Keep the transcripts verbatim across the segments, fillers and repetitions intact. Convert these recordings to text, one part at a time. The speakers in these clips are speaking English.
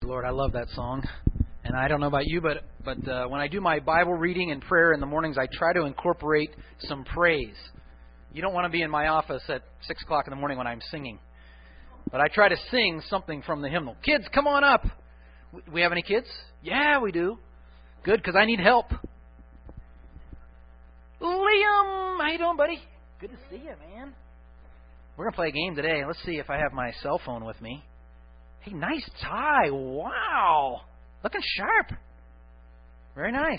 Lord, I love that song. And I don't know about you, but but uh, when I do my Bible reading and prayer in the mornings, I try to incorporate some praise. You don't want to be in my office at six o'clock in the morning when I'm singing. But I try to sing something from the hymnal. Kids, come on up. We have any kids? Yeah, we do. Good, because I need help. Liam, how you doing, buddy? Good to see you, man. We're going to play a game today. Let's see if I have my cell phone with me. Hey, nice tie. Wow. Looking sharp. Very nice.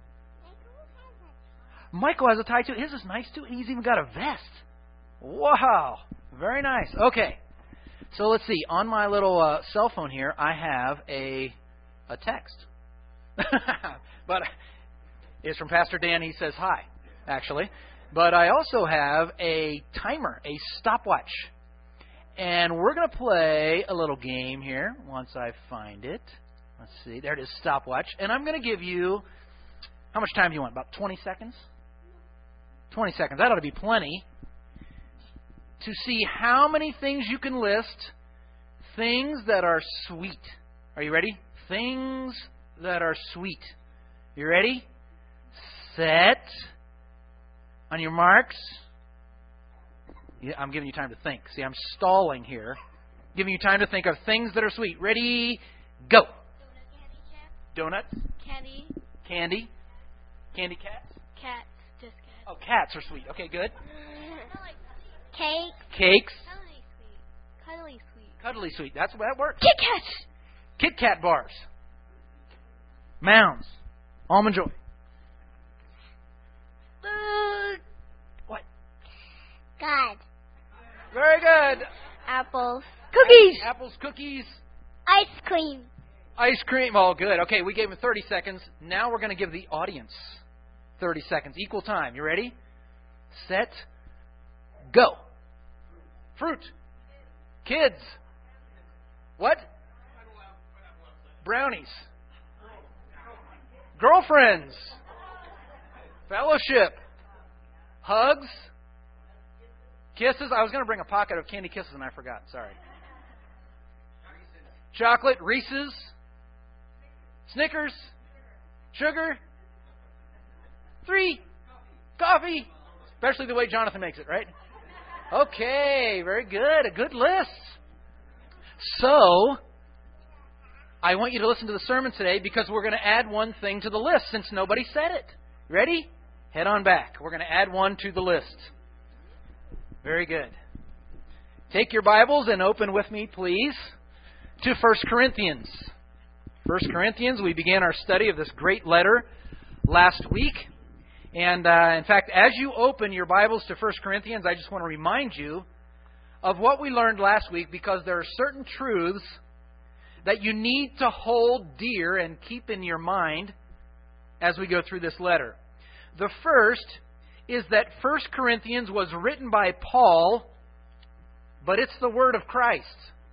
Michael has a tie, too. His is nice, too. And he's even got a vest. Wow. Very nice. Okay. So let's see. On my little uh, cell phone here, I have a a text. But it's from Pastor Dan. He says hi, actually. But I also have a timer, a stopwatch. And we're going to play a little game here once I find it. Let's see. There it is, stopwatch. And I'm going to give you, how much time do you want? About twenty seconds? twenty seconds. That ought to be plenty. To see how many things you can list. Things that are sweet. Are you ready? Things that are sweet. You ready? Set. On your marks. Yeah, I'm giving you time to think. See, I'm stalling here. Giving you time to think of things that are sweet. Ready? Go. Donuts. Candy. Candy. Candy cats. Cats. Just cats. Oh, cats are sweet. Okay, good. Cake. Cakes. Cuddly sweet. Cuddly sweet. Cuddly sweet. That's that works. Kit Kats. Kit Kat bars. Mounds. Almond Joy. Food. What? God. Very good. Apples. Cookies. Apples, cookies, Ice cream. ice cream. Oh, good. Okay, we gave him thirty seconds. Now we're going to give the audience thirty seconds. Equal time. You ready? Set. Go. Fruit. Kids. What? Brownies. Girlfriends. Fellowship. Hugs. Kisses. I was going to bring a pocket of candy kisses and I forgot. Sorry. Chocolate. Reese's. Snickers. Sugar. Three. Coffee. Especially the way Jonathan makes it, right? Okay, very good. A good list. So, I want you to listen to the sermon today because we're going to add one thing to the list since nobody said it. Ready? Head on back. We're going to add one to the list. Very good. Take your Bibles and open with me, please, to First Corinthians. First Corinthians, we began our study of this great letter last week. And, uh, in fact, as you open your Bibles to First Corinthians, I just want to remind you of what we learned last week because there are certain truths that you need to hold dear and keep in your mind as we go through this letter. The first is that First Corinthians was written by Paul, but it's the Word of Christ.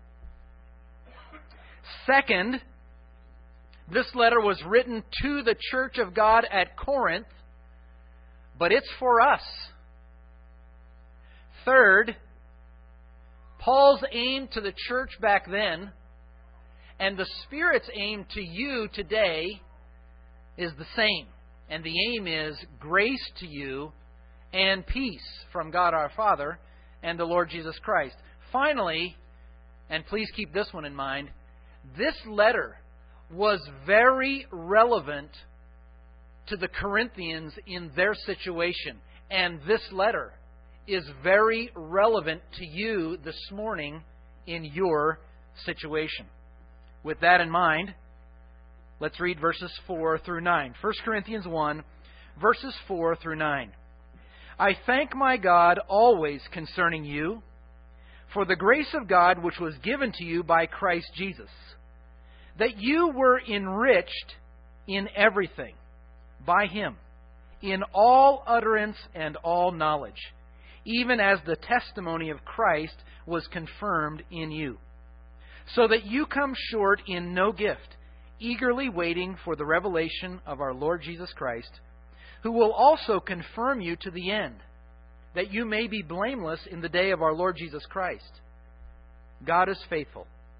Second, this letter was written to the Church of God at Corinth, but it's for us. Third, Paul's aim to the church back then and the Spirit's aim to you today is the same. And the aim is grace to you and peace from God our Father and the Lord Jesus Christ. Finally, and please keep this one in mind, this letter was very relevant to the Corinthians in their situation. And this letter is very relevant to you this morning in your situation. With that in mind, let's read verses four through nine. First Corinthians one, verses four through nine. I thank my God always concerning you, for the grace of God which was given to you by Christ Jesus, that you were enriched in everything by Him, in all utterance and all knowledge, even as the testimony of Christ was confirmed in you, so that you come short in no gift, eagerly waiting for the revelation of our Lord Jesus Christ, who will also confirm you to the end, that you may be blameless in the day of our Lord Jesus Christ. God is faithful,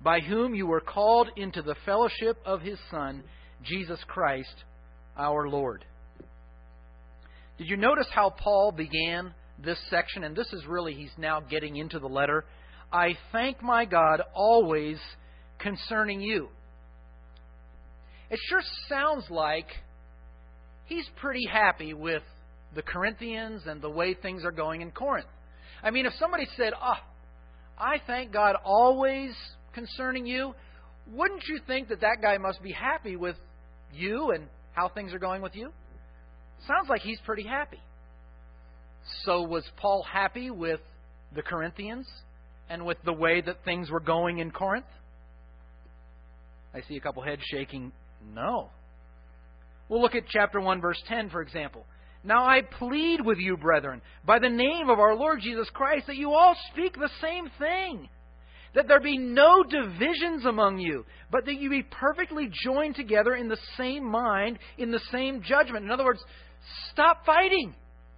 by whom you were called into the fellowship of His Son, Jesus Christ, our Lord. Did you notice how Paul began this section? And this is really, he's now getting into the letter. I thank my God always concerning you. It sure sounds like he's pretty happy with the Corinthians and the way things are going in Corinth. I mean, if somebody said, oh, I thank God always concerning you, wouldn't you think that that guy must be happy with you and how things are going with you? Sounds like he's pretty happy. So was Paul happy with the Corinthians and with the way that things were going in Corinth? I see a couple heads shaking. No. We'll look at chapter one, verse ten, for example. Now I plead with you, brethren, by the name of our Lord Jesus Christ, that you all speak the same thing, that there be no divisions among you, but that you be perfectly joined together in the same mind, in the same judgment. In other words, stop fighting.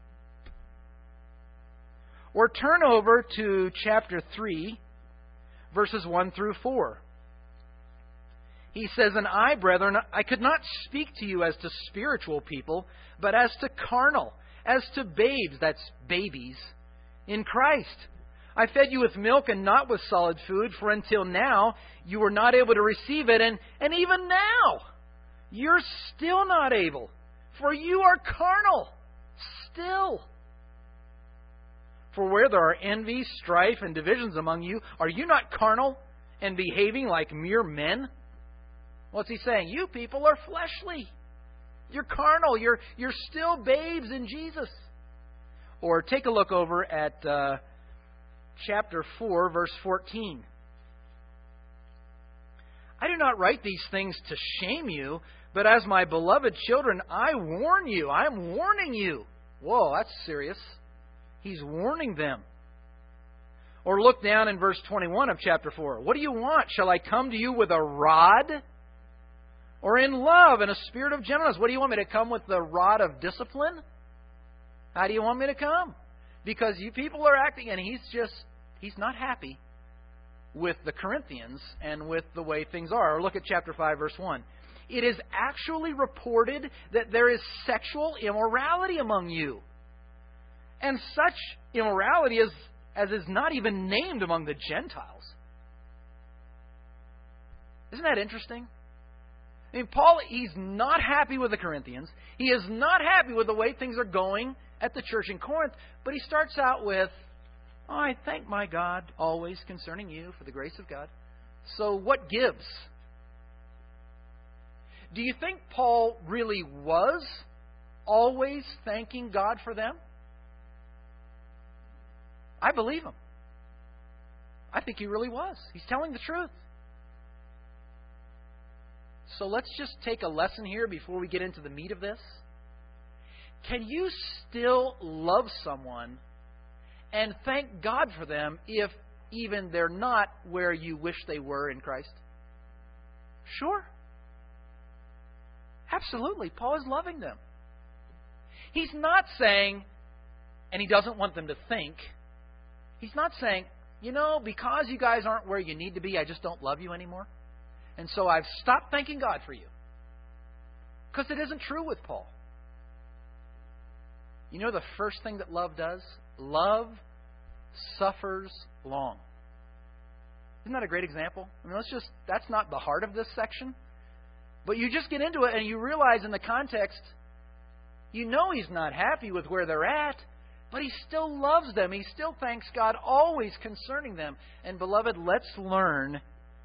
Or turn over to chapter three, verses one through four. He says, and I, brethren, I could not speak to you as to spiritual people, but as to carnal, as to babes, that's babies, in Christ. I fed you with milk and not with solid food, for until now you were not able to receive it, and, and even now you're still not able, for you are carnal, still. For where there are envy, strife, and divisions among you, are you not carnal and behaving like mere men? What's he saying? You people are fleshly. You're carnal. You're, you're still babes in Jesus. Or take a look over at uh, chapter four, verse fourteen. I do not write these things to shame you, but as my beloved children, I warn you. I'm warning you. Whoa, that's serious. He's warning them. Or look down in verse twenty-one of chapter four. What do you want? Shall I come to you with a rod? Or in love and a spirit of gentleness? What do you want me to come with the rod of discipline? How do you want me to come? Because you people are acting, and he's just, he's not happy with the Corinthians and with the way things are. Or look at chapter five, verse one. It is actually reported that there is sexual immorality among you. And such immorality as, as is not even named among the Gentiles. Isn't that interesting? I mean, Paul, he's not happy with the Corinthians. He is not happy with the way things are going at the church in Corinth. But he starts out with, oh, I thank my God always concerning you for the grace of God. So what gives? Do you think Paul really was always thanking God for them? I believe him. I think he really was. He's telling the truth. So let's just take a lesson here before we get into the meat of this. Can you still love someone and thank God for them if even they're not where you wish they were in Christ? Sure. Absolutely. Paul is loving them. He's not saying, and he doesn't want them to think, he's not saying, you know, because you guys aren't where you need to be, I just don't love you anymore. And so I've stopped thanking God for you. Because it isn't true with Paul. You know the first thing that love does? Love suffers long. Isn't that a great example? I mean, let's just, that's not the heart of this section. But you just get into it and you realize in the context, you know he's not happy with where they're at, but he still loves them. He still thanks God always concerning them. And beloved, let's learn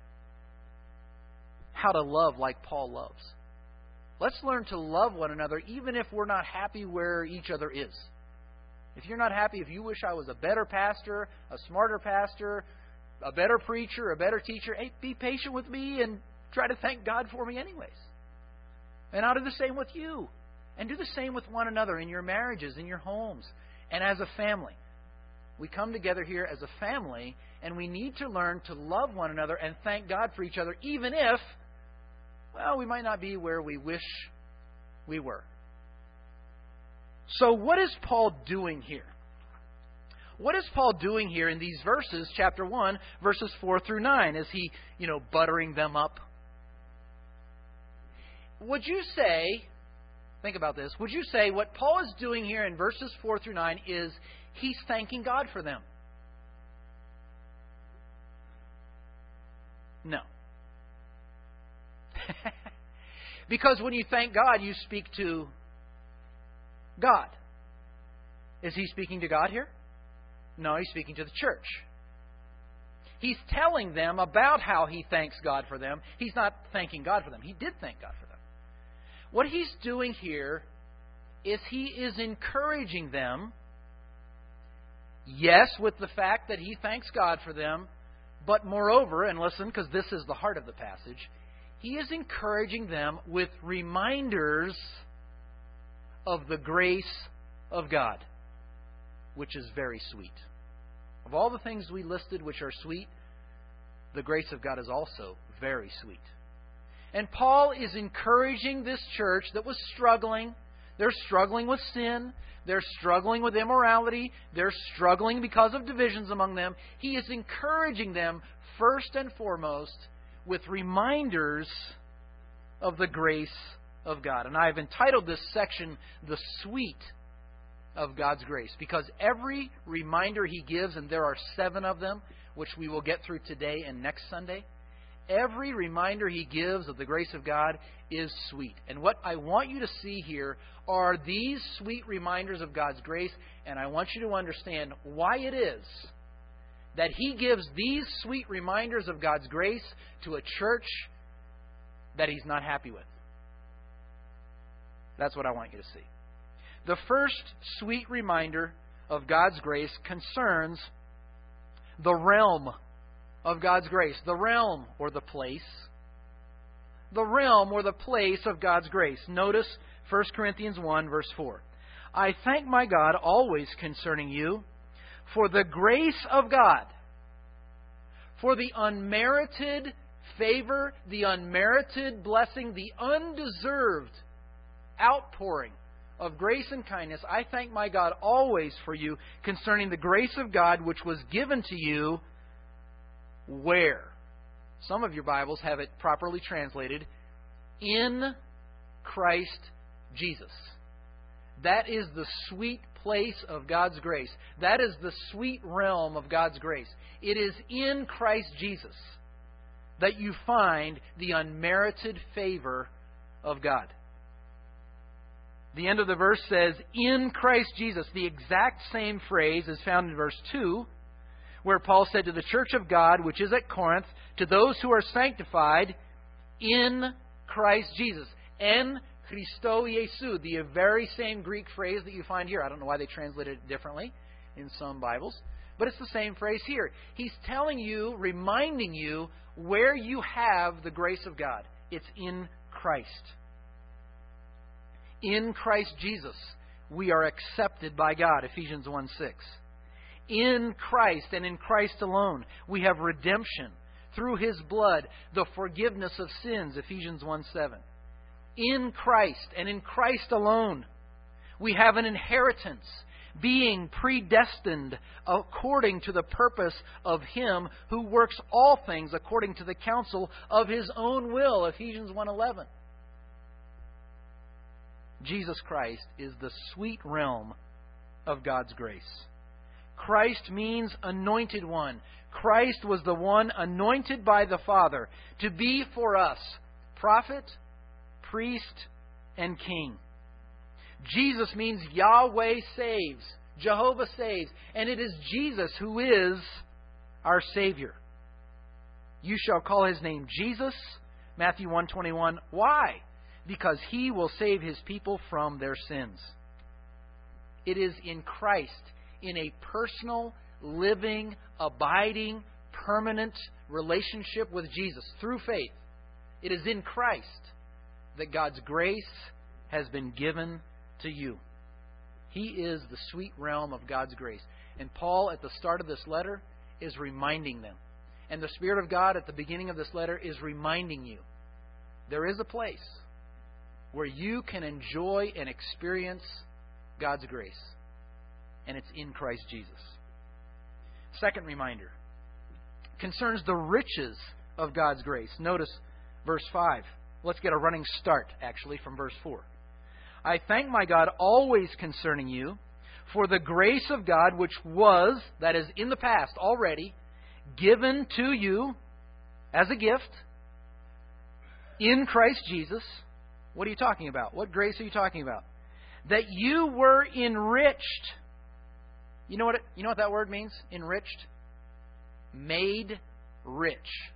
how to love like Paul loves. Let's learn to love one another even if we're not happy where each other is. If you're not happy, if you wish I was a better pastor, a smarter pastor, a better preacher, a better teacher, hey, be patient with me and try to thank God for me anyways. And I'll do the same with you. And do the same with one another in your marriages, in your homes, and as a family. We come together here as a family, and we need to learn to love one another and thank God for each other, even if, well, we might not be where we wish we were. So what is Paul doing here? what is Paul doing here in these verses, chapter one, verses four through nine? Is he, you know, buttering them up? Would you say, think about this, would you say what Paul is doing here in verses four through nine is he's thanking God for them? No. Because when you thank God, you speak to God. Is he speaking to God here? No, he's speaking to the church. He's telling them about how he thanks God for them. He's not thanking God for them. He did thank God for them. What he's doing here is he is encouraging them, yes, with the fact that he thanks God for them, but moreover, and listen, because this is the heart of the passage, he is encouraging them with reminders of the grace of God, which is very sweet. Of all the things we listed which are sweet, the grace of God is also very sweet. And Paul is encouraging this church that was struggling. They're struggling with sin. They're struggling with immorality. They're struggling because of divisions among them. He is encouraging them first and foremost with reminders of the grace of God. And I've entitled this section, The Sweet of God's Grace, because every reminder he gives, and there are seven of them, which we will get through today and next Sunday, every reminder he gives of the grace of God is sweet. And what I want you to see here are these sweet reminders of God's grace, and I want you to understand why it is that he gives these sweet reminders of God's grace to a church that he's not happy with. That's what I want you to see. The first sweet reminder of God's grace concerns the realm of God's grace. The realm or the place. The realm or the place of God's grace. Notice First Corinthians one, verse four. I thank my God always concerning you for the grace of God, for the unmerited favor, the unmerited blessing, the undeserved outpouring of grace and kindness. I thank my God always for you concerning the grace of God which was given to you. Where? Some of your Bibles have it properly translated, in Christ Jesus. That is the sweet place of God's grace. That is the sweet realm of God's grace. It is in Christ Jesus that you find the unmerited favor of God. The end of the verse says, in Christ Jesus. The exact same phrase is found in verse two, where Paul said to the church of God, which is at Corinth, to those who are sanctified in Christ Jesus. En Christo Iesu, the very same Greek phrase that you find here. I don't know why they translated it differently in some Bibles, but it's the same phrase here. He's telling you, reminding you, where you have the grace of God. It's in Christ. In Christ Jesus, we are accepted by God, Ephesians one six. In Christ and in Christ alone, we have redemption through His blood, the forgiveness of sins, Ephesians one seven. In Christ and in Christ alone, we have an inheritance, being predestined according to the purpose of Him who works all things according to the counsel of His own will, Ephesians one eleven. Jesus Christ is the sweet realm of God's grace. Christ means anointed one. Christ was the one anointed by the Father to be for us prophet, priest, and king. Jesus means Yahweh saves, Jehovah saves, and it is Jesus who is our Savior. You shall call His name Jesus, Matthew one twenty-one. Why? Because He will save His people from their sins. It is in Christ, in a personal, living, abiding, permanent relationship with Jesus through faith. It is in Christ that God's grace has been given to you. He is the sweet realm of God's grace. And Paul, at the start of this letter, is reminding them. And the Spirit of God, at the beginning of this letter, is reminding you. There is a place where you can enjoy and experience God's grace. And it's in Christ Jesus. Second reminder concerns the riches of God's grace. Notice verse five. Let's get a running start, actually, from verse four. I thank my God always concerning you for the grace of God which was, that is, in the past already, given to you as a gift in Christ Jesus. What are you talking about? What grace are you talking about? That you were enriched. You know what it, you know what that word means? Enriched? Made rich.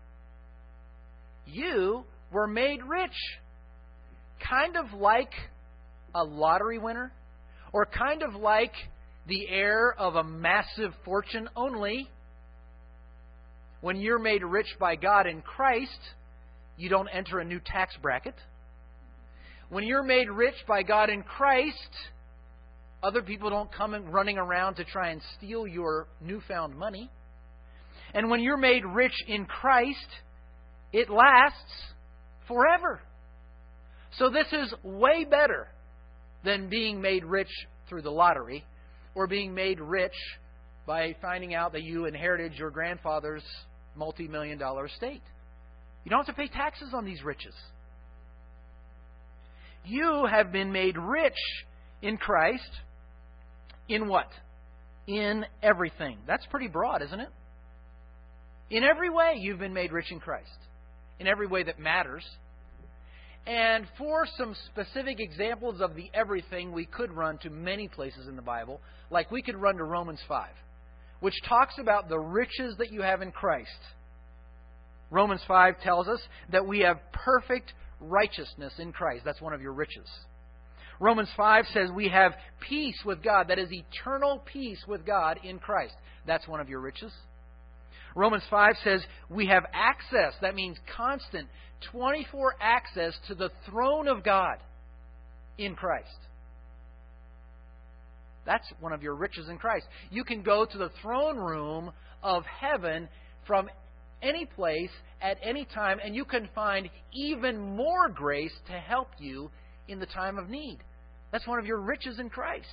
You were made rich. Kind of like a lottery winner, or kind of like the heir of a massive fortune, only when you're made rich by God in Christ, you don't enter a new tax bracket. When you're made rich by God in Christ, other people don't come in running around to try and steal your newfound money. And when you're made rich in Christ, it lasts forever. So this is way better than being made rich through the lottery, or being made rich by finding out that you inherited your grandfather's multi-million dollar estate. You don't have to pay taxes on these riches. You have been made rich in Christ. In what? In everything. That's pretty broad, isn't it? In every way you've been made rich in Christ. In every way that matters. And for some specific examples of the everything, we could run to many places in the Bible. Like we could run to Romans five, which talks about the riches that you have in Christ. Romans five tells us that we have perfect righteousness in Christ. That's one of your riches. Romans five says we have peace with God. That is eternal peace with God in Christ. That's one of your riches. Romans five says we have access. That means constant, twenty-four access to the throne of God in Christ. That's one of your riches in Christ. You can go to the throne room of heaven from any place at any time, and you can find even more grace to help you in the time of need. That's one of your riches in Christ.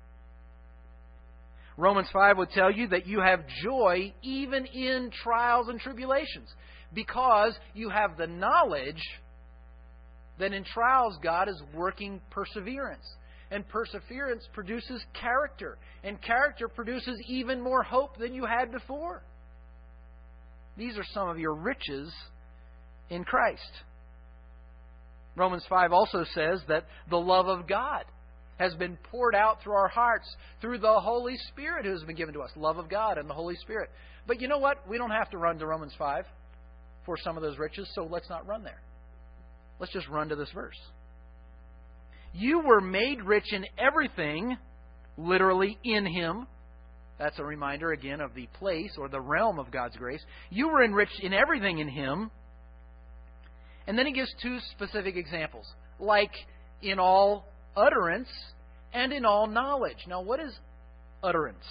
Romans five would tell you that you have joy even in trials and tribulations, because you have the knowledge that in trials God is working perseverance. And perseverance produces character. And character produces even more hope than you had before. These are some of your riches in Christ. Romans five also says that the love of God has been poured out through our hearts through the Holy Spirit who has been given to us. Love of God and the Holy Spirit. But you know what? We don't have to run to Romans five for some of those riches, so let's not run there. Let's just run to this verse. You were made rich in everything, literally in Him. That's a reminder again of the place or the realm of God's grace. You were enriched in everything in Him. And then he gives two specific examples. Like in all utterance and in all knowledge. Now, what is utterance?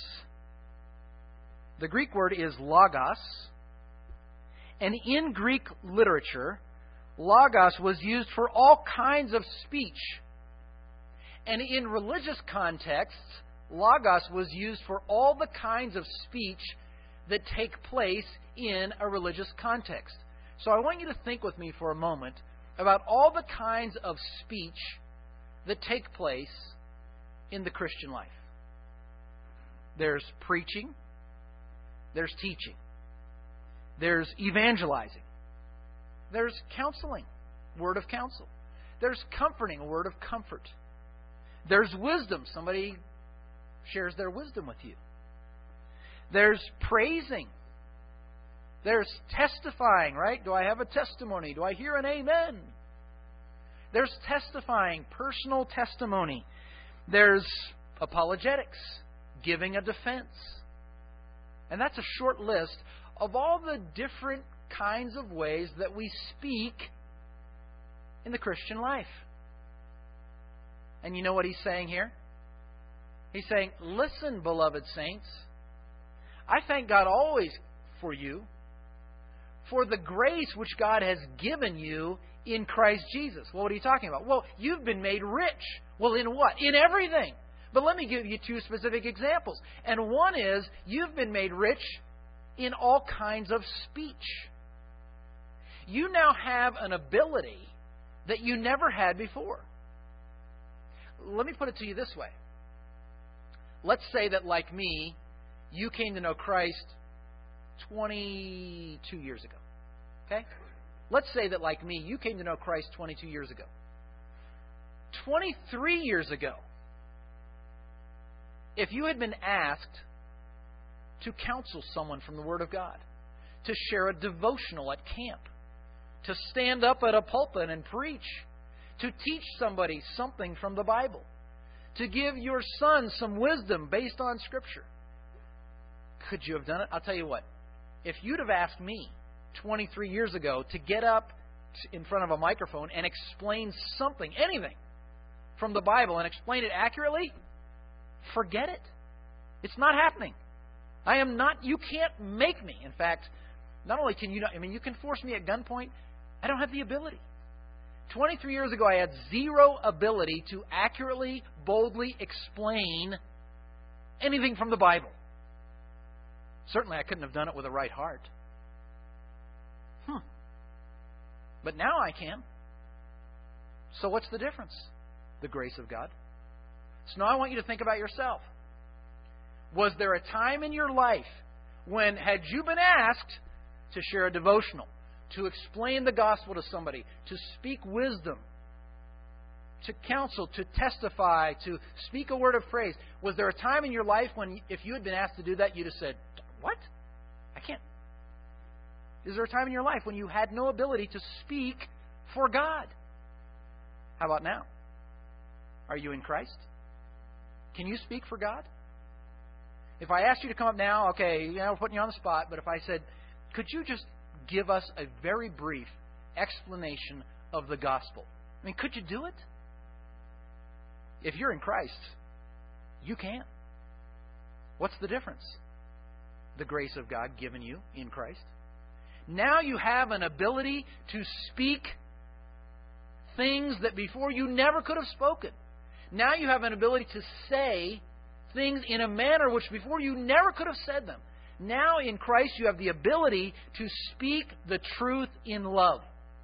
The Greek word is logos. And in Greek literature, logos was used for all kinds of speech. And in religious contexts, logos was used for all the kinds of speech that take place in a religious context. So I want you to think with me for a moment about all the kinds of speech that take place in the Christian life. There's preaching. There's teaching. There's evangelizing. There's counseling, word of counsel. There's comforting, a word of comfort. There's wisdom. Somebody shares their wisdom with you. There's praising. There's testifying, right? Do I have a testimony? Do I hear an amen? There's testifying, personal testimony. There's apologetics, giving a defense. And that's a short list of all the different kinds of ways that we speak in the Christian life. And you know what he's saying here? He's saying, listen, beloved saints, I thank God always for you, for the grace which God has given you in Christ Jesus. Well, what are you talking about? Well, you've been made rich. Well, in what? In everything. But let me give you two specific examples. And one is, you've been made rich in all kinds of speech. You now have an ability that you never had before. Let me put it to you this way. Let's say that, like me, you came to know Christ twenty-two years ago. Okay? Let's say that, like me, you came to know Christ twenty-two years ago. twenty-three years ago, if you had been asked to counsel someone from the Word of God, to share a devotional at camp, to stand up at a pulpit and preach, to teach somebody something from the Bible, to give your son some wisdom based on Scripture, could you have done it? I'll tell you what. If you'd have asked me twenty-three years ago to get up in front of a microphone and explain something, anything, from the Bible and explain it accurately, forget it. It's not happening. I am not, you can't make me. In fact, not only can you not, I mean, you can force me at gunpoint. I don't have the ability. twenty-three years ago, I had zero ability to accurately, boldly explain anything from the Bible. Certainly, I couldn't have done it with a right heart. Hmm. But now I can. So what's the difference? The grace of God. So now I want you to think about yourself. Was there a time in your life when, had you been asked to share a devotional, to explain the gospel to somebody, to speak wisdom, to counsel, to testify, to speak a word of praise, was there a time in your life when, if you had been asked to do that, you'd have said, "What? I can't." Is there a time in your life when you had no ability to speak for God? How about now? Are you in Christ? Can you speak for God? If I asked you to come up now, okay, you know, we're putting you on the spot, but if I said, could you just give us a very brief explanation of the gospel? I mean, could you do it? If you're in Christ, you can. What's the difference? The grace of God given you in Christ. Now you have an ability to speak things that before you never could have spoken. Now you have an ability to say things in a manner which before you never could have said them. Now in Christ you have the ability to speak the truth in love.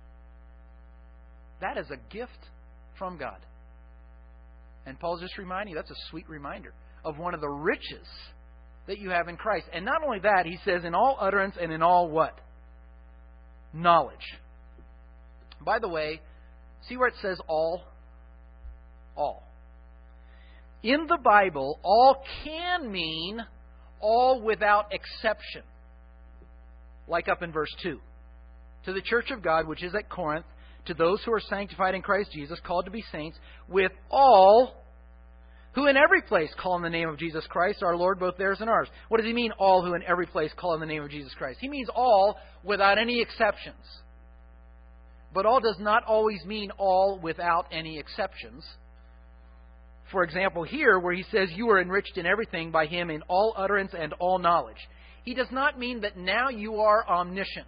That is a gift from God. And Paul's just reminding you, that's a sweet reminder of one of the riches that you have in Christ. And not only that, he says, in all utterance and in all what? Knowledge. By the way, see where it says all? All. In the Bible, all can mean all without exception. Like up in verse two. To the church of God, which is at Corinth, to those who are sanctified in Christ Jesus, called to be saints, with all who in every place call on the name of Jesus Christ, our Lord, both theirs and ours. What does he mean, all who in every place call on the name of Jesus Christ? He means all without any exceptions. But all does not always mean all without any exceptions. For example, here where he says, you are enriched in everything by him in all utterance and all knowledge. He does not mean that now you are omniscient.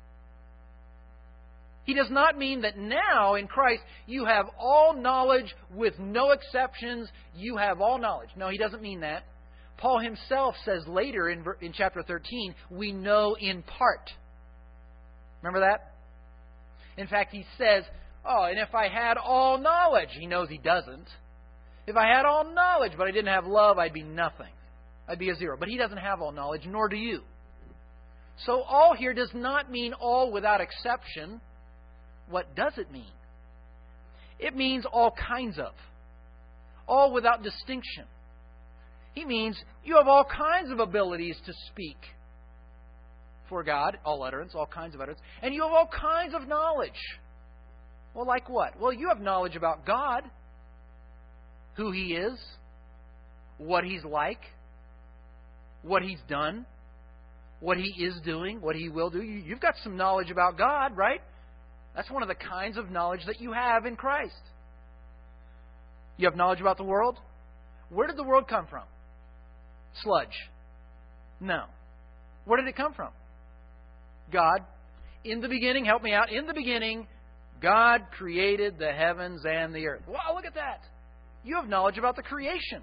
He does not mean that now in Christ you have all knowledge with no exceptions. You have all knowledge. No, he doesn't mean that. Paul himself says later in, in chapter thirteen, we know in part. Remember that? In fact, he says, oh, and if I had all knowledge, he knows he doesn't. If I had all knowledge, but I didn't have love, I'd be nothing. I'd be a zero. But he doesn't have all knowledge, nor do you. So all here does not mean all without exception. What does it mean? It means all kinds of. All without distinction. He means you have all kinds of abilities to speak for God, all utterance, all kinds of utterance, and you have all kinds of knowledge. Well, like what? Well, you have knowledge about God, who he is, what he's like, what he's done, what he is doing, what he will do. You've got some knowledge about God, right? That's one of the kinds of knowledge that you have in Christ. You have knowledge about the world? Where did the world come from? Sludge. No. Where did it come from? God. In the beginning, help me out. In the beginning, God created the heavens and the earth. Wow, look at that. You have knowledge about the creation.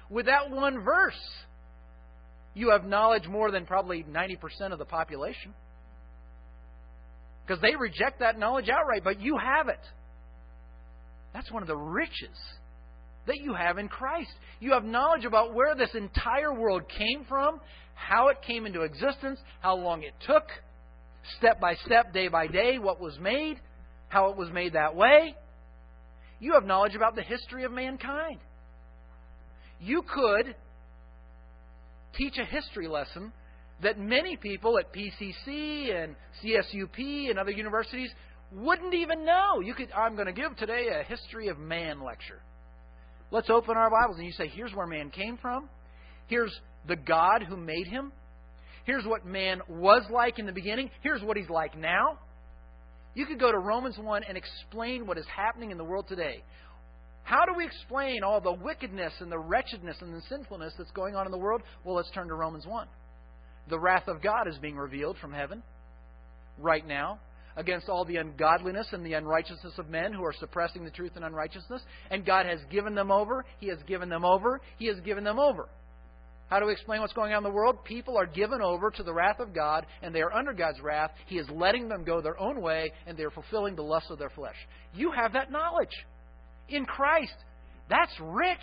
With that one verse, you have knowledge more than probably ninety percent of the population. Because they reject that knowledge outright, but you have it. That's one of the riches that you have in Christ. You have knowledge about where this entire world came from, how it came into existence, how long it took, step by step, day by day, what was made, how it was made that way. You have knowledge about the history of mankind. You could teach a history lesson that many people at P C C and C S U P and other universities wouldn't even know. You could. I'm going to give today a history of man lecture. Let's open our Bibles and you say, here's where man came from. Here's the God who made him. Here's what man was like in the beginning. Here's what he's like now. You could go to Romans one and explain what is happening in the world today. How do we explain all the wickedness and the wretchedness and the sinfulness that's going on in the world? Well, let's turn to Romans one. The wrath of God is being revealed from heaven right now against all the ungodliness and the unrighteousness of men who are suppressing the truth and unrighteousness. And God has given them over. He has given them over. He has given them over. How do we explain what's going on in the world? People are given over to the wrath of God, and they are under God's wrath. He is letting them go their own way, and they are fulfilling the lusts of their flesh. You have that knowledge in Christ. That's rich.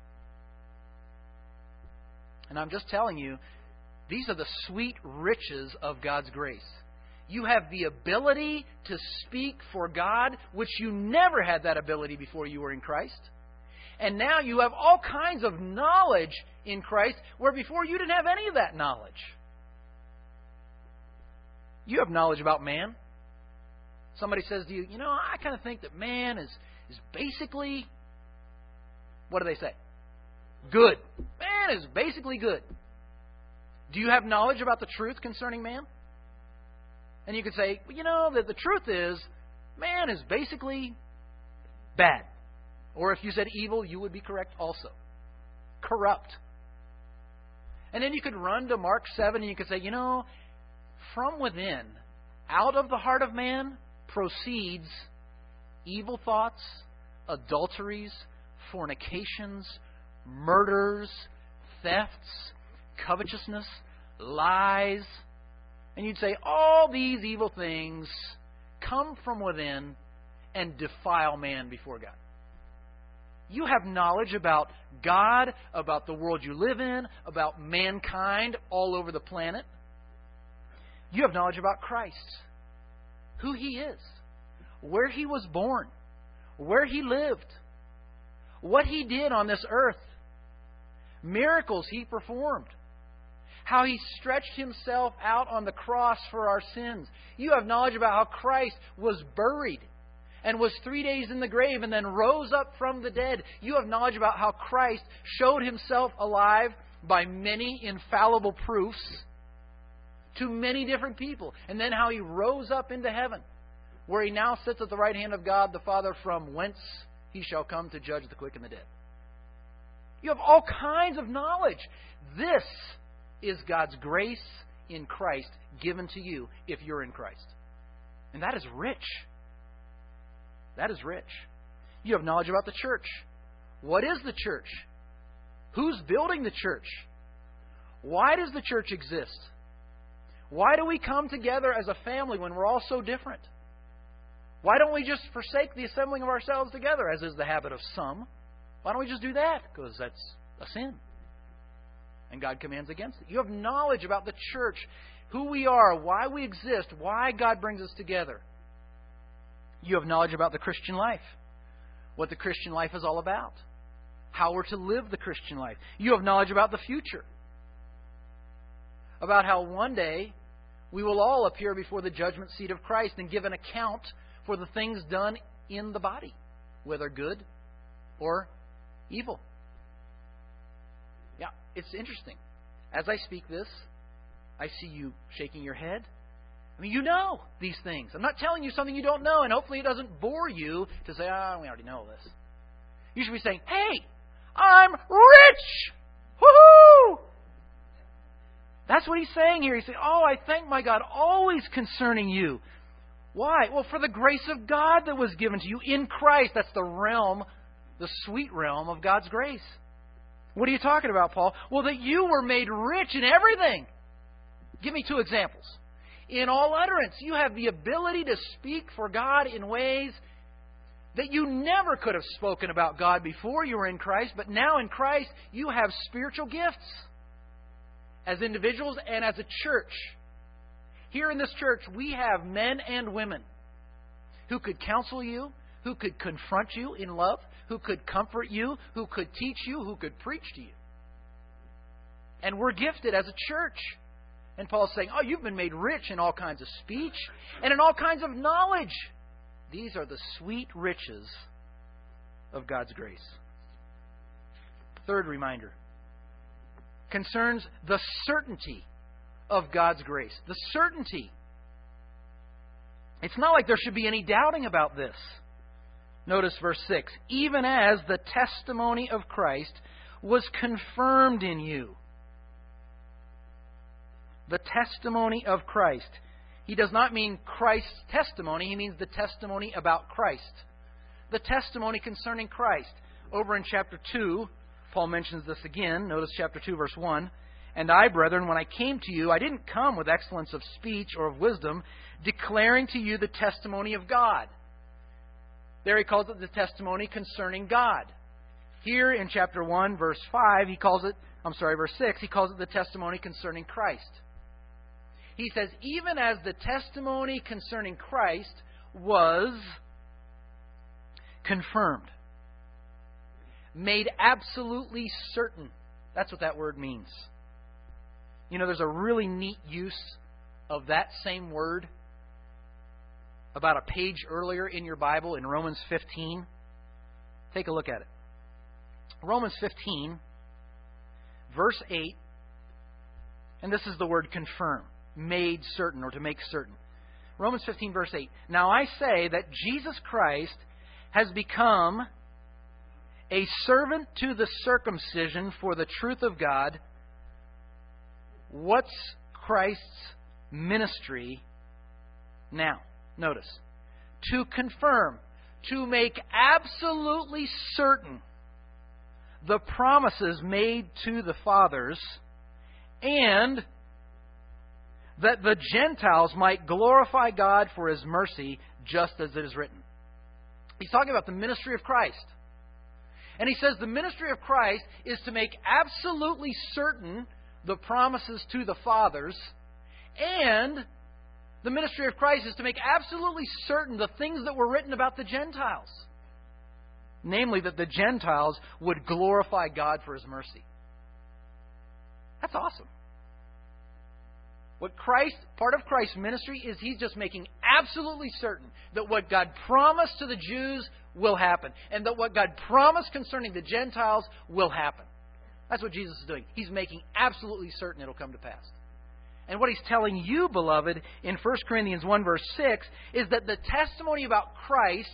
And I'm just telling you, these are the sweet riches of God's grace. You have the ability to speak for God, which you never had that ability before you were in Christ. And now you have all kinds of knowledge in Christ, where before you didn't have any of that knowledge. You have knowledge about man. Somebody says to you, you know, I kind of think that man is, is basically, what do they say? Good. Man is basically good. Do you have knowledge about the truth concerning man? And you could say, well, you know, that the truth is, man is basically bad. Or if you said evil, you would be correct also. Corrupt. And then you could run to Mark seven and you could say, you know, from within, out of the heart of man, proceeds evil thoughts, adulteries, fornications, murders, thefts, covetousness, lies. And you'd say, all these evil things come from within and defile man before God. You have knowledge about God, about the world you live in, about mankind all over the planet. You have knowledge about Christ, who He is, where He was born, where He lived, what He did on this earth, miracles He performed, how He stretched Himself out on the cross for our sins. You have knowledge about how Christ was buried and was three days in the grave and then rose up from the dead. You have knowledge about how Christ showed Himself alive by many infallible proofs to many different people. And then how He rose up into heaven, where He now sits at the right hand of God the Father, from whence He shall come to judge the quick and the dead. You have all kinds of knowledge. This is God's grace in Christ given to you if you're in Christ. And that is rich. That is rich. You have knowledge about the church. What is the church? Who's building the church? Why does the church exist? Why do we come together as a family when we're all so different? Why don't we just forsake the assembling of ourselves together, as is the habit of some? Why don't we just do that? Because that's a sin. And God commands against it. You have knowledge about the church, who we are, why we exist, why God brings us together. You have knowledge about the Christian life, what the Christian life is all about, how we're to live the Christian life. You have knowledge about the future, about how one day we will all appear before the judgment seat of Christ and give an account for the things done in the body, whether good or evil. Yeah, it's interesting. As I speak this, I see you shaking your head. I mean, you know these things. I'm not telling you something you don't know, and hopefully it doesn't bore you to say, ah, oh, we already know this. You should be saying, hey, I'm rich! Woohoo! That's what he's saying here. He's saying, oh, I thank my God, always concerning you. Why? Well, for the grace of God that was given to you in Christ. That's the realm, the sweet realm of God's grace. What are you talking about, Paul? Well, that you were made rich in everything. Give me two examples. In all utterance, you have the ability to speak for God in ways that you never could have spoken about God before you were in Christ, but now in Christ, you have spiritual gifts as individuals and as a church. Here in this church, we have men and women who could counsel you, who could confront you in love, who could comfort you, who could teach you, who could preach to you. And we're gifted as a church. And Paul's saying, oh, you've been made rich in all kinds of speech and in all kinds of knowledge. These are the sweet riches of God's grace. Third reminder concerns the certainty of God's grace. The certainty. It's not like there should be any doubting about this. Notice verse six. Even as the testimony of Christ was confirmed in you. The testimony of Christ. He does not mean Christ's testimony. He means the testimony about Christ. The testimony concerning Christ. Over in chapter two, Paul mentions this again. Notice chapter two, verse one. And I, brethren, when I came to you, I didn't come with excellence of speech or of wisdom, declaring to you the testimony of God. There he calls it the testimony concerning God. Here in chapter one, verse five, he calls it, I'm sorry, verse six, he calls it the testimony concerning Christ. He says, even as the testimony concerning Christ was confirmed, made absolutely certain. That's what that word means. You know, there's a really neat use of that same word about a page earlier in your Bible in Romans fifteen. Take a look at it. Romans fifteen, verse eight, and this is the word confirm, made certain or to make certain. Romans fifteen, verse eight. Now I say that Jesus Christ has become a servant to the circumcision for the truth of God. What's Christ's ministry now? Notice. To confirm, to make absolutely certain the promises made to the fathers, and that the Gentiles might glorify God for His mercy, just as it is written. He's talking about the ministry of Christ. And he says the ministry of Christ is to make absolutely certain the promises to the fathers, and the ministry of Christ is to make absolutely certain the things that were written about the Gentiles. Namely, that the Gentiles would glorify God for His mercy. That's awesome. What Christ, part of Christ's ministry is He's just making absolutely certain that what God promised to the Jews will happen, and that what God promised concerning the Gentiles will happen. That's what Jesus is doing. He's making absolutely certain it'll come to pass. And what He's telling you, beloved, in First Corinthians one, verse six, is that the testimony about Christ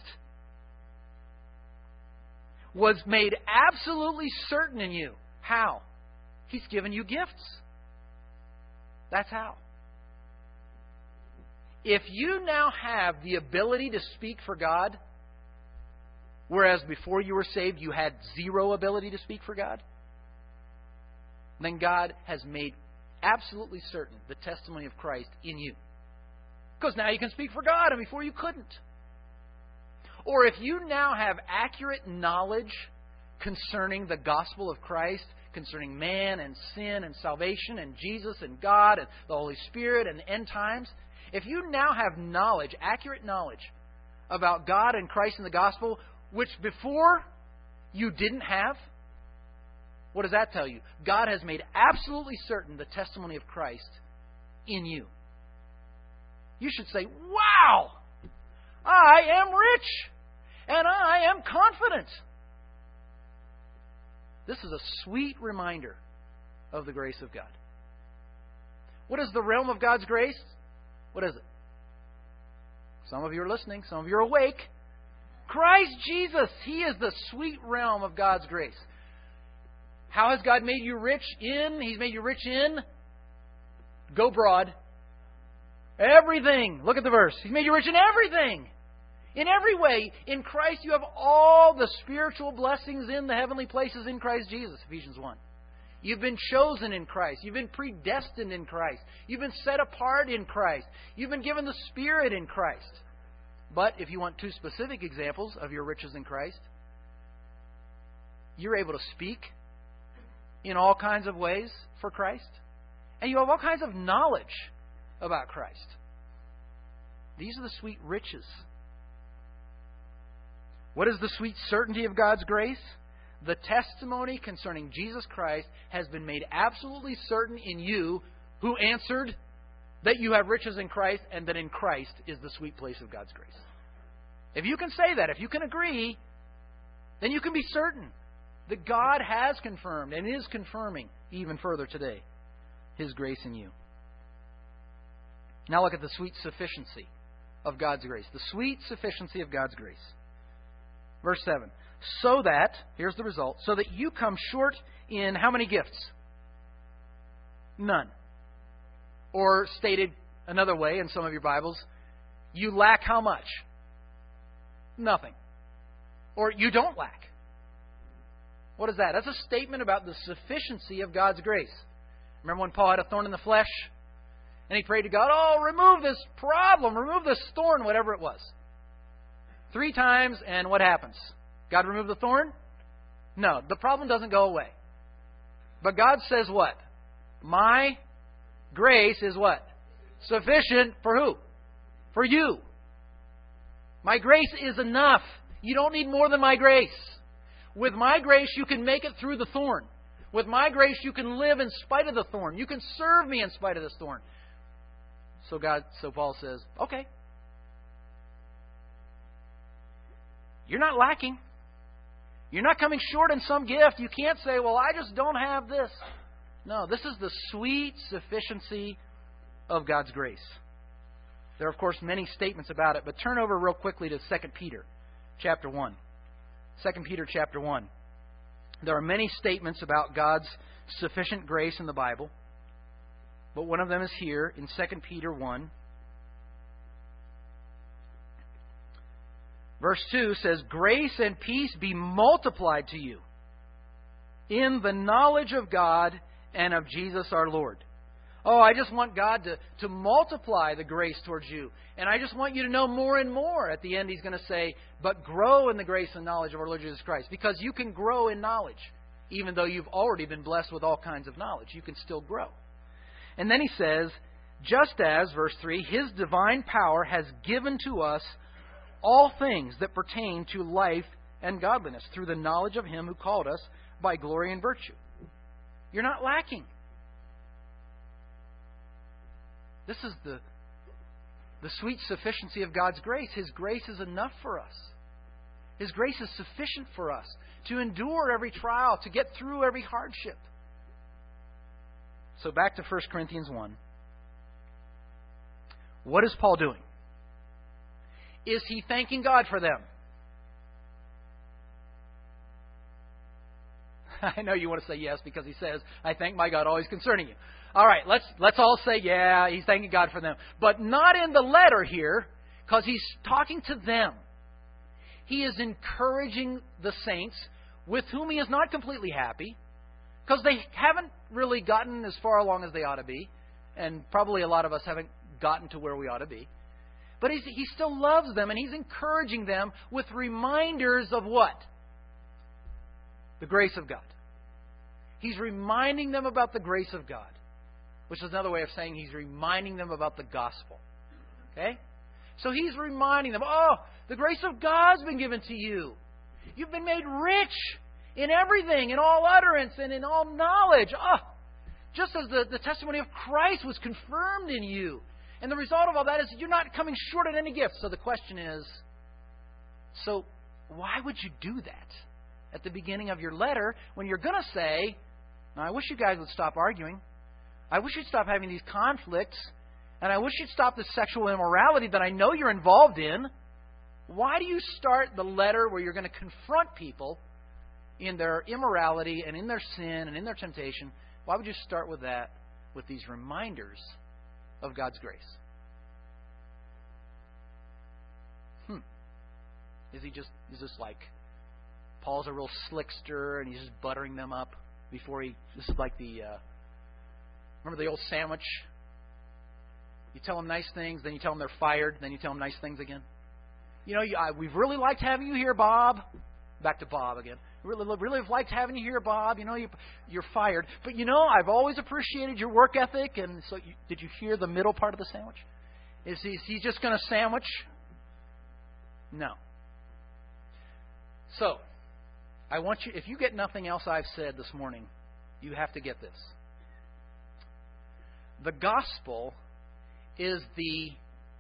was made absolutely certain in you. How? He's given you gifts. That's how. If you now have the ability to speak for God, whereas before you were saved you had zero ability to speak for God, then God has made absolutely certain the testimony of Christ in you. Because now you can speak for God, and before you couldn't. Or if you now have accurate knowledge concerning the gospel of Christ, concerning man and sin and salvation and Jesus and God and the Holy Spirit and the end times, if you now have knowledge, accurate knowledge about God and Christ and the gospel, which before you didn't have, what does that tell you? God has made absolutely certain the testimony of Christ in you. You should say, wow, I am rich and I am confident. This is a sweet reminder of the grace of God. What is the realm of God's grace? What is it? Some of you are listening. Some of you are awake. Christ Jesus. He is the sweet realm of God's grace. How has God made you rich in? He's made you rich in? Go broad. Everything. Look at the verse. He's made you rich in everything. In every way, in Christ you have all the spiritual blessings in the heavenly places in Christ Jesus, Ephesians one. You've been chosen in Christ. You've been predestined in Christ. You've been set apart in Christ. You've been given the Spirit in Christ. But if you want two specific examples of your riches in Christ, you're able to speak in all kinds of ways for Christ. And you have all kinds of knowledge about Christ. These are the sweet riches. What is the sweet certainty of God's grace? The testimony concerning Jesus Christ has been made absolutely certain in you who answered that you have riches in Christ and that in Christ is the sweet place of God's grace. If you can say that, if you can agree, then you can be certain that God has confirmed and is confirming even further today His grace in you. Now look at the sweet sufficiency of God's grace. The sweet sufficiency of God's grace. Verse seven. So that, here's the result, so that you come short in how many gifts? None. Or stated another way in some of your Bibles, you lack how much? Nothing. Or you don't lack. What is that? That's a statement about the sufficiency of God's grace. Remember when Paul had a thorn in the flesh? And he prayed to God, oh, remove this problem, remove this thorn, whatever it was. Three times, and what happens? God removed the thorn? No, the problem doesn't go away. But God says what? My grace is what? Sufficient for who? For you. My grace is enough. You don't need more than my grace. With my grace, you can make it through the thorn. With my grace, you can live in spite of the thorn. You can serve me in spite of this thorn. So God, so Paul says, okay. You're not lacking. You're not coming short in some gift. You can't say, well, I just don't have this. No, this is the sweet sufficiency of God's grace. There are, of course, many statements about it, but turn over real quickly to Second Peter chapter one. Second Peter chapter one. There are many statements about God's sufficient grace in the Bible, but one of them is here in Second Peter one. Verse two says, grace and peace be multiplied to you in the knowledge of God and of Jesus our Lord. Oh, I just want God to, to multiply the grace towards you. And I just want you to know more and more. At the end, He's going to say, but grow in the grace and knowledge of our Lord Jesus Christ. Because you can grow in knowledge. Even though you've already been blessed with all kinds of knowledge, you can still grow. And then He says, just as, verse three, His divine power has given to us all things that pertain to life and godliness through the knowledge of Him who called us by glory and virtue. You're not lacking. This is the, the sweet sufficiency of God's grace. His grace is enough for us. His grace is sufficient for us to endure every trial, to get through every hardship. So back to First Corinthians one. What is Paul doing? Is he thanking God for them? I know you want to say yes because he says, I thank my God always concerning you. All right, let's let's all say, yeah, he's thanking God for them. But not in the letter here, because he's talking to them. He is encouraging the saints with whom he is not completely happy, because they haven't really gotten as far along as they ought to be. And probably a lot of us haven't gotten to where we ought to be. But he's, he still loves them, and he's encouraging them with reminders of what? The grace of God. He's reminding them about the grace of God, which is another way of saying he's reminding them about the gospel. Okay? So he's reminding them, oh, the grace of God's been given to you. You've been made rich in everything, in all utterance, and in all knowledge. Oh, just as the, the testimony of Christ was confirmed in you. And the result of all that is you're not coming short of any gift. So the question is, so why would you do that at the beginning of your letter when you're going to say, now, I wish you guys would stop arguing. I wish you'd stop having these conflicts. And I wish you'd stop this sexual immorality that I know you're involved in. Why do you start the letter where you're going to confront people in their immorality and in their sin and in their temptation? Why would you start with that, with these reminders of God's grace? Hmm. Is he just, is this like, Paul's a real slickster and he's just buttering them up before he, this is like the, uh, remember the old sandwich? You tell them nice things, then you tell them they're fired, then you tell them nice things again. You know, you, I, we've really liked having you here, Bob. Back to Bob again. Really, really have liked having you here, Bob. You know, you, you're fired. But, you know, I've always appreciated your work ethic. And so you, did you hear the middle part of the sandwich? Is he, is he just going to sandwich? No. So, I want you, if you get nothing else I've said this morning, you have to get this. The gospel is the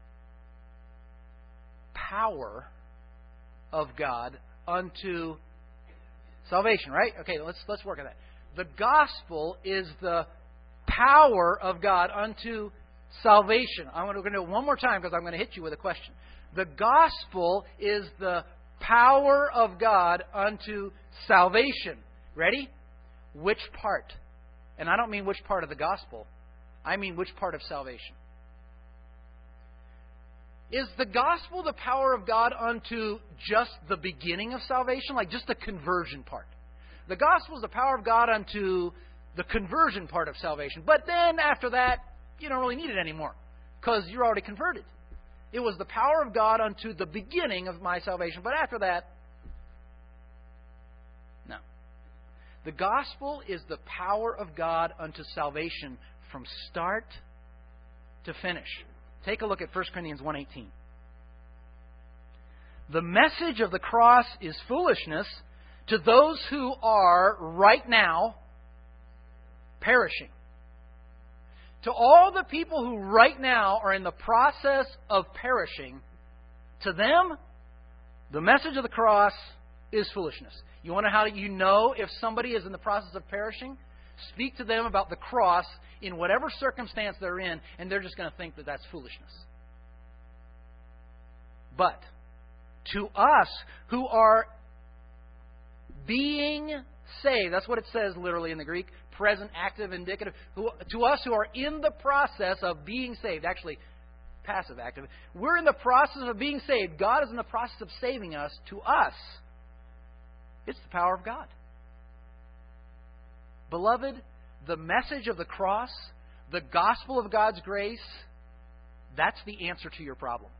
power of God unto salvation, right? Okay, let's let's work on that. The gospel is the power of God unto salvation. I'm going to do it one more time because I'm going to hit you with a question. The gospel is the power of God unto salvation. Ready? Which part? And I don't mean which part of the gospel. I mean which part of salvation. Is the gospel the power of God unto just the beginning of salvation? Like just the conversion part. The gospel is the power of God unto the conversion part of salvation. But then after that, you don't really need it anymore because you're already converted. It was the power of God unto the beginning of my salvation. But after that, no. The gospel is the power of God unto salvation from start to finish. Take a look at First Corinthians one eighteen. The message of the cross is foolishness to those who are right now perishing. To all the people who right now are in the process of perishing, to them, the message of the cross is foolishness. You want to know how you know if somebody is in the process of perishing? Speak to them about the cross in whatever circumstance they're in, and they're just going to think that that's foolishness. But to us who are being saved, that's what it says literally in the Greek, present, active, indicative. Who, to us who are in the process of being saved, actually passive, active. We're in the process of being saved. God is in the process of saving us. To us, it's the power of God. Beloved, the message of the cross, the gospel of God's grace, that's the answer to your problem.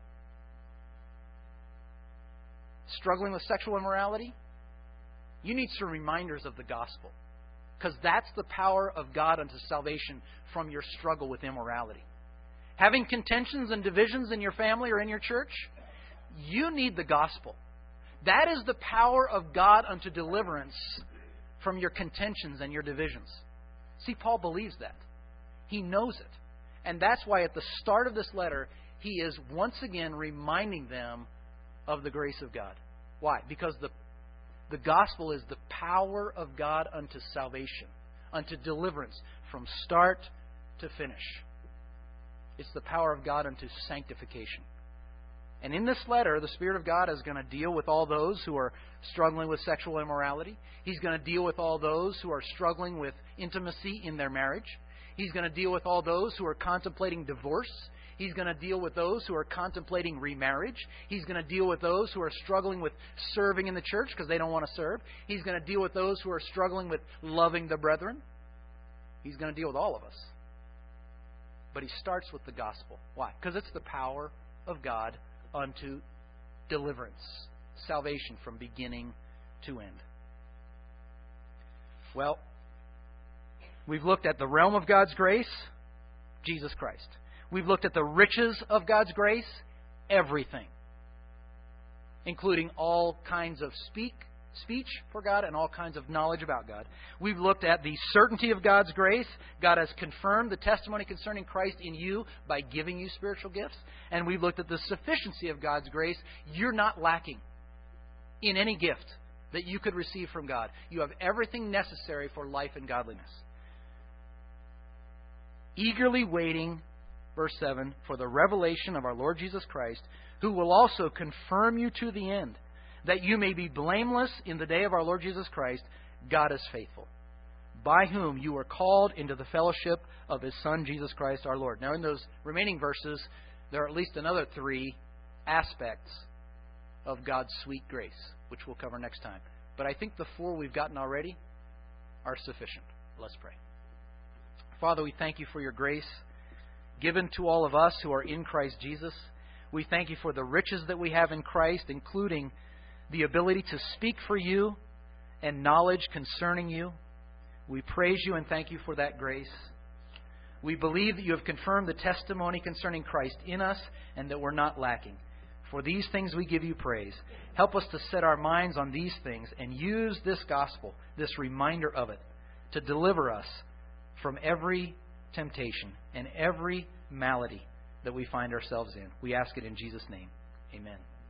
Struggling with sexual immorality? You need some reminders of the gospel. Because that's the power of God unto salvation from your struggle with immorality. Having contentions and divisions in your family or in your church? You need the gospel. That is the power of God unto deliverance from your contentions and your divisions. See, Paul believes that. He knows it. And that's why at the start of this letter, he is once again reminding them of the grace of God. Why? Because the, the gospel is the power of God unto salvation, unto deliverance from start to finish. It's the power of God unto sanctification. And in this letter, the Spirit of God is going to deal with all those who are struggling with sexual immorality. He's going to deal with all those who are struggling with intimacy in their marriage. He's going to deal with all those who are contemplating divorce. He's going to deal with those who are contemplating remarriage. He's going to deal with those who are struggling with serving in the church because they don't want to serve. He's going to deal with those who are struggling with loving the brethren. He's going to deal with all of us. But he starts with the gospel. Why? Because it's the power of God unto deliverance, salvation from beginning to end. Well, we've looked at the realm of God's grace, Jesus Christ. We've looked at the riches of God's grace, everything, including all kinds of speak, speech for God and all kinds of knowledge about God. We've looked at the certainty of God's grace. God has confirmed the testimony concerning Christ in you by giving you spiritual gifts. And we've looked at the sufficiency of God's grace. You're not lacking in any gift that you could receive from God. You have everything necessary for life and godliness. Eagerly waiting, verse seven, for the revelation of our Lord Jesus Christ, who will also confirm you to the end, that you may be blameless in the day of our Lord Jesus Christ. God is faithful, by whom you were called into the fellowship of His Son, Jesus Christ our Lord. Now, in those remaining verses, there are at least another three aspects of God's sweet grace, which we'll cover next time. But I think the four we've gotten already are sufficient. Let's pray. Father, we thank you for your grace given to all of us who are in Christ Jesus. We thank you for the riches that we have in Christ, including the ability to speak for you and knowledge concerning you. We praise you and thank you for that grace. We believe that you have confirmed the testimony concerning Christ in us and that we're not lacking. For these things we give you praise. Help us to set our minds on these things and use this gospel, this reminder of it, to deliver us from every temptation and every malady that we find ourselves in. We ask it in Jesus' name. Amen.